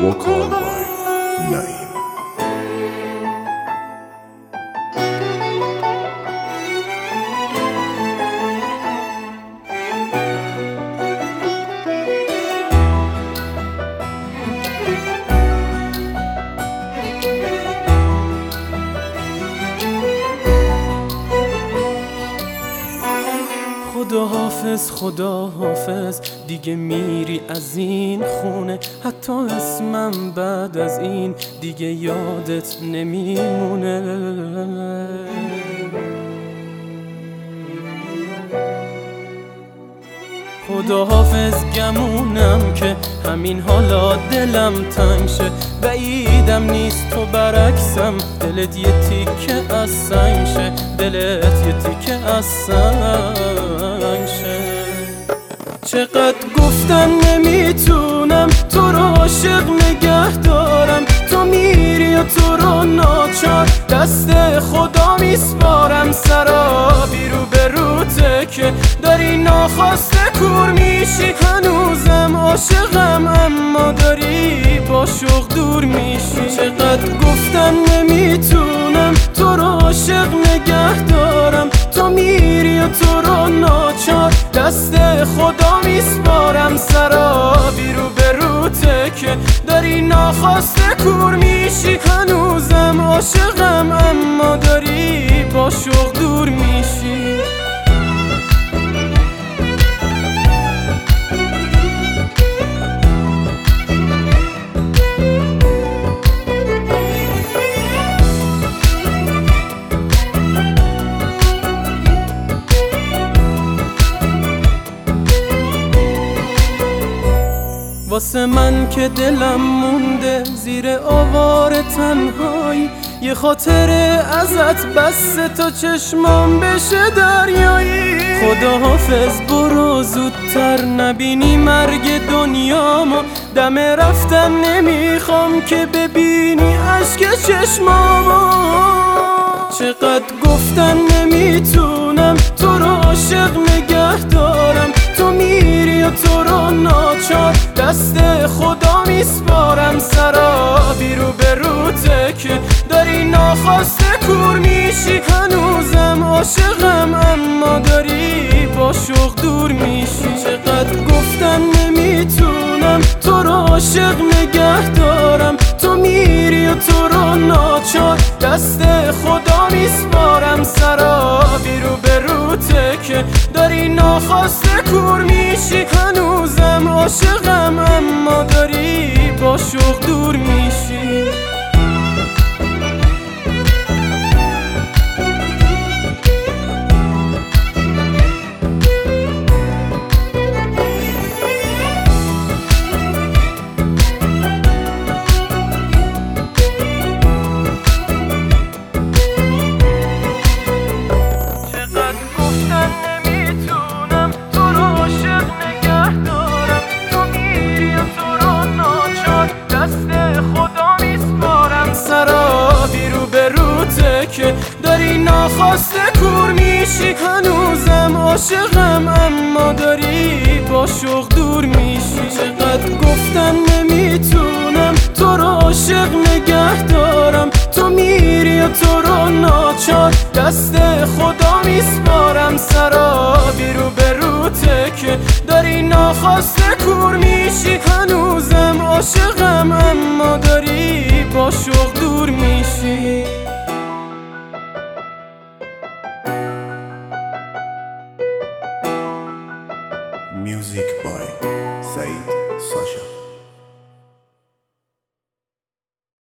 Vocal by Naim. خداحافظ خداحافظ دیگه میری از این خونه، حتی اسمم بعد از این دیگه یادت نمیمونه. خداحافظ گمونم که همین حالا دلم تنگ شه، بعیدم نیست تو برعکسم دلت یه تیکه از سنگ شه، دلت یه تیکه از سنگ شه. چقدر گفتن نمیتونم تو رو عاشق نگه دارم، تو میری و تو رو ناچار دست خدا میسپارم. سرابی رو به روته که داری ناخواسته کور میشی، هنوزم عاشقم اما داری با شوق دور میشی. چقدر گفتن نمیتونم تو رو عاشق نگه دارم، تو میری و تو رو ناچار دست خدا میسپارم. سرابی رو به روته که داری ناخواسته کور میشی، هنوزم عاشقم اما داری با شوق دور میشی. واسه من که دلم مونده زیر آوار تنهایی، یه خاطر ازت بس تا چشمام بشه دریایی. خداحافظ برو زودتر نبینی مرگ دنیامو، دم رفتن نمیخوام که ببینی اشک چشمامو. چقدر گفتن نمیتونم تو رو عاشق نگه دارم، تو میری و تو رو ناچار دست خدا میسپارم. سرابی رو به روته که داری ناخواسته کور میشی، هنوزم عاشقم اما داری با شوق دور میشی. چقدر گفتن نمیتونم تو رو عاشق نگه دارم، تو میری و تو رو ناچار دست خدا میسپارم. سرابی رو به روته که داری ناخواسته کور میشی، هنوزم عاشقم اما داری با شوق دور میشی. سرابی رو به روته که داری ناخواسته کور میشی، هنوزم عاشقم اما داری با شوق دور میشی. چقدر گفتن نمیتونم تو رو عاشق نگه دارم، تو میری و تو رو ناچار دست خدا میسپارم. سرابی رو به روته که داری ناخواسته کور میشی، هنوزم عاشقم اما داری با شوق دور میشی. Music by Said Sasha.